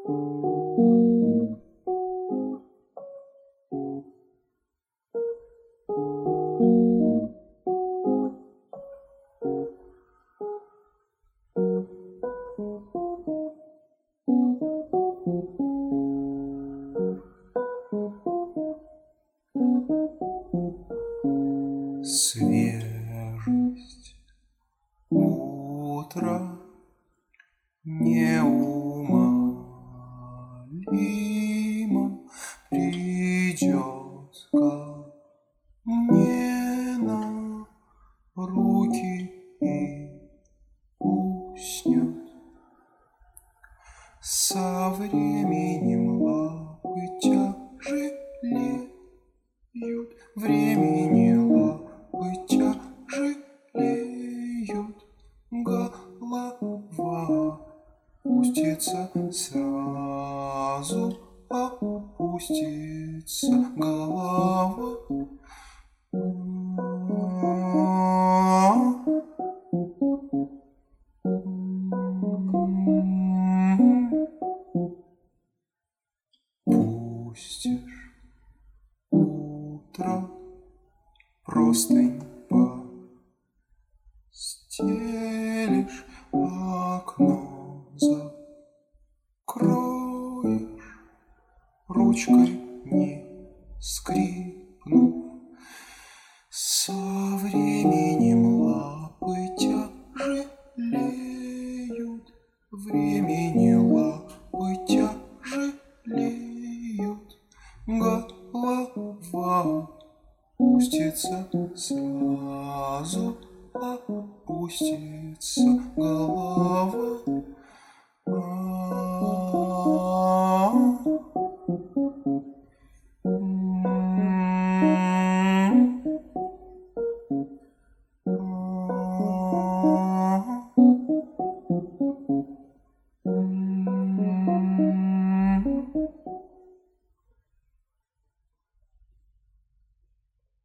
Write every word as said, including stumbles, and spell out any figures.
Свежесть утра неумолимо придет ко мне на руки и уснет. Со временем лапы тяжелеют, времени лапы тяжелеют, голова опустится сразу, опустится голова. Пустишь утро, простынь постелишь, окно закроешь, ручкой не скрипнув. Со временем лапы тяжелеют, времени лапы тяжелеют, голова опустится сразу, опустится